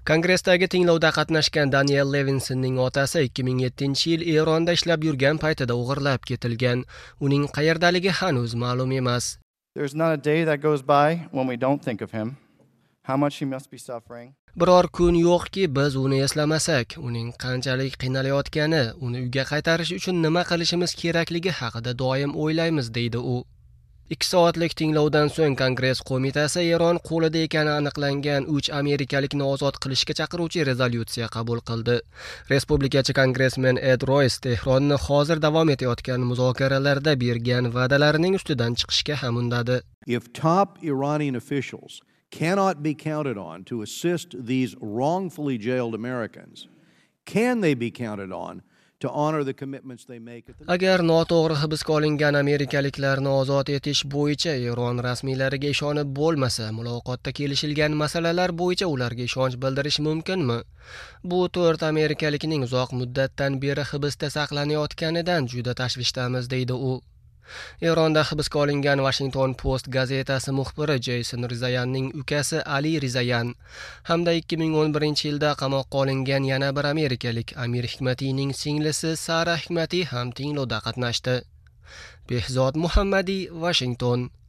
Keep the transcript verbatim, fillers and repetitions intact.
Kongressdagi tinglovda qatnashgan Daniel Levinsonning otasi ikki ming yettinchi yil Eronda ishlab yurgan paytida o'g'irlab ketilgan. Uning qayerdaligi hanuz ma'lum emas. There's not a day that goes by when we don't think of him. How much he must be suffering. Biror kun yo'qki, biz uni eslamasak, uning qanchalik qiynalayotgani, uni uyga qaytarish uchun nima qilishimiz kerakligi haqida doim o'ylaymiz, deydi u. ikki soatlik tinglovdan so'ng Kongress qo'mitasi Eron qo'lida ekani aniqlangan uch amerikalikni ozod qilishga chaqiruvchi rezolyutsiya qabul qildi. Respublikachi kongressmen Ed Royce Tehronni hozir davom etayotgan muzokaralarda bergan va'dalarining ustidan chiqishga ham undadi. If top Iranian officials cannot be counted on to assist these wrongfully jailed Americans, can they be counted on to honor the commitments they make at the... Agar noto'g'ri hibsga olingan amerikaliklarni ozod etish bo'yicha Eron rasmiylariga ishonib bo'lmasa, muloqotda kelishilgan masalalar bo'yicha ularga ishonch bildirish mumkinmi? Bu to'rt amerikalikning uzoq muddatdan beri hibsda saqlanayotganidan juda tashvishdamiz, deydi u. Eronda hibsga olingan Washington Post gazetasi muxbiri Jason Rizayanning ukasi Ali Rizayan hamda ikki ming o'n birinchi yilda qamoqqa olingan yana bir amerikalik Amir Hikmatiyning singlisi Sara Hikmatiy ham tinglovda qatnashdi. Behzod Muhammadi, Washington.